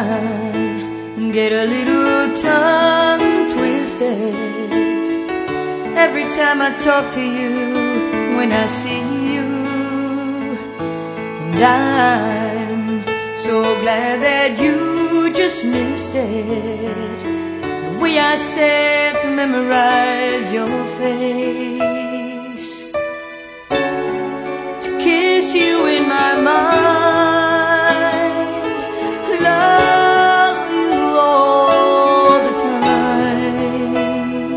get a little tongue twisted every time I talk to you, when I see you. And I'm so glad that you just missed it, the way I stare to memorize your face, to kiss you in my mind, love you all the time.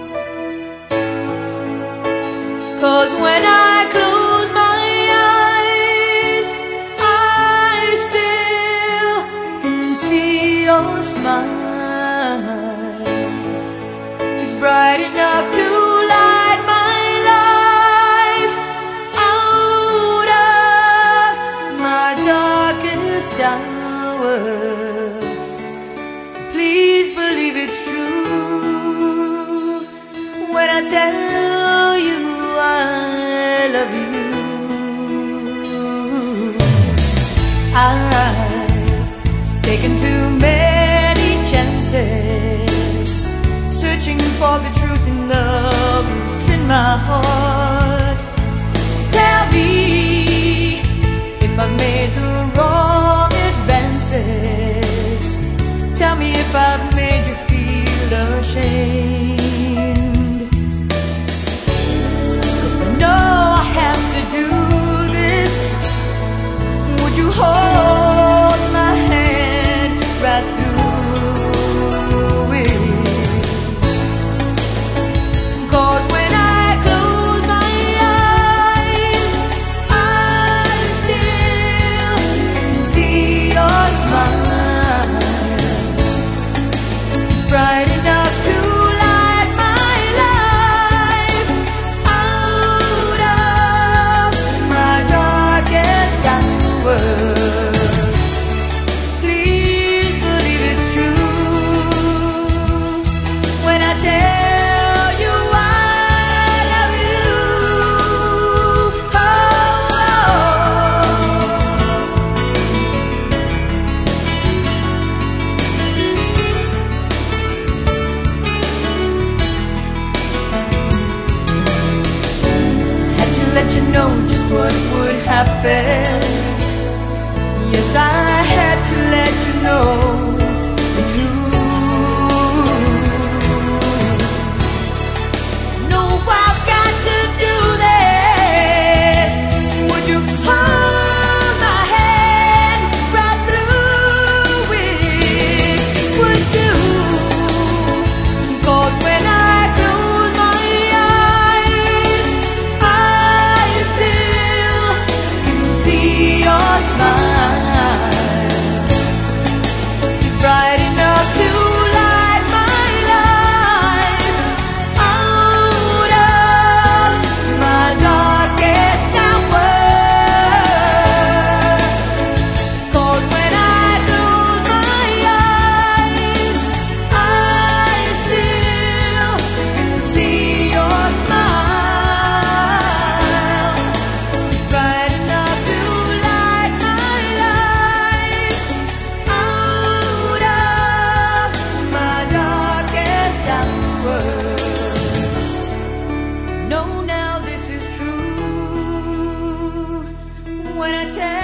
'Cause when I close my eyes, I still can see your smile. It's bright enough to light my life out of my darkest hour. Please believe it's true when I tell you I love you. I've taken too many chances, searching for the truth in love that's in my heart. Tell me if I made the wrong advances. Tell me if I've made you feel ashamed. 'Cause I know I have to do this. Would you hold my hand right through it? 'Cause when I close my eyes, I still can see your smile. It's bright enough to light my life out of my darkest hour. Please believe it's true when I tell you I love you. Oh, had to let you know just what would happen. Yes, I had to let you know the truth. No, I've got to do this. Would you hold my hand right through it? Would you? 'Cause when I close my eyes, I still can see your smile. It's bright enough to light my life out of my darkest hour. 'Cause when I close my eyes, I still can see your smile. It's bright enough to light my life out of my darkest hour. No, now this is true when I tell